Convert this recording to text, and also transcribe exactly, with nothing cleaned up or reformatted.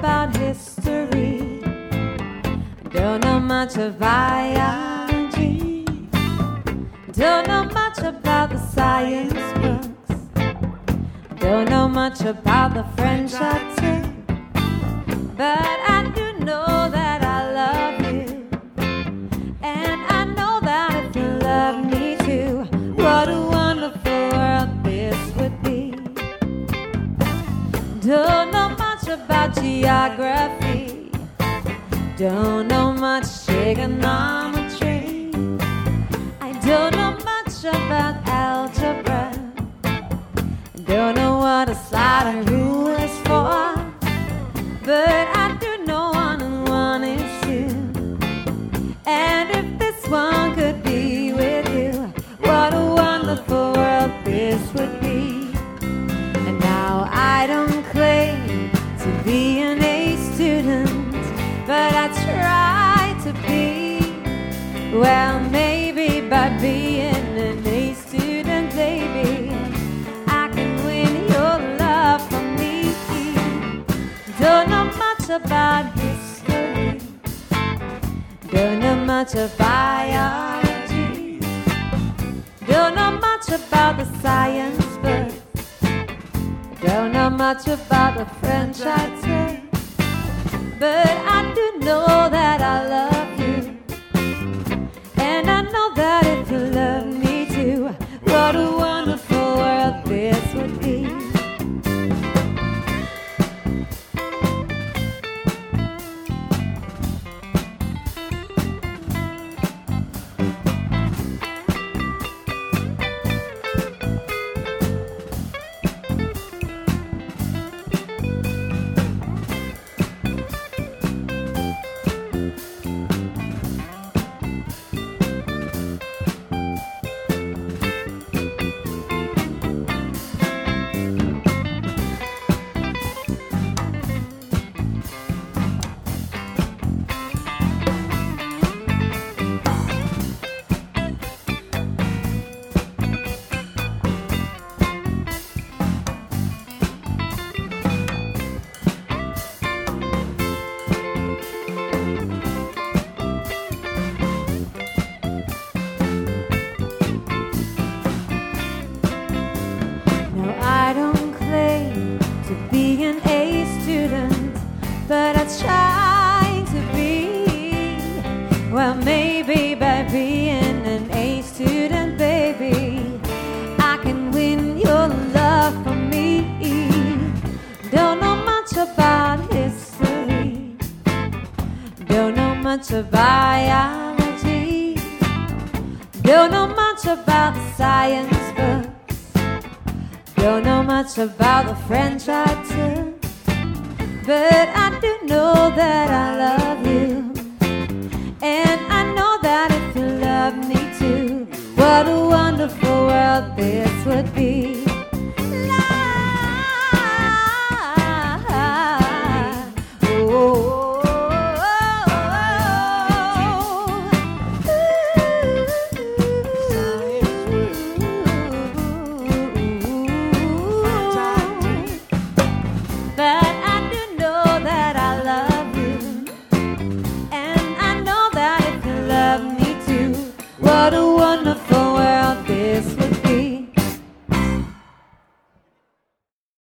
about history. Don't know much of biology. Don't know much about the science books. Don't know much about the French I took. But I do know that I love you, and I know that if you love me too, what a wonderful world this would be. Don't know much about geography. Don't know much trigonometry. I don't know much about algebra. Don't know what a slider rule is for. But I do know one and one is two. And if this one could be with you, what a wonderful world this would be. And now I don't claim to be an A student, but I try to be. Well, maybe by being an A student, baby, I can win your love for me. Don't know much about history. Don't know much of biology. Don't know much about the science books. Don't know much about the French I took. But I do know that I love you, and I know that if you love me too, what a wonderful world this would be. I don't claim to be an A student, but I try to be. Well, maybe by being an A student, baby, I can win your love for me. Don't know much about history. Don't know much of biology. Don't know much about the science books. Don't know much about the French I took. But I do know that I love you, and I know that if you love me too, what a wonderful world this would be. What a wonderful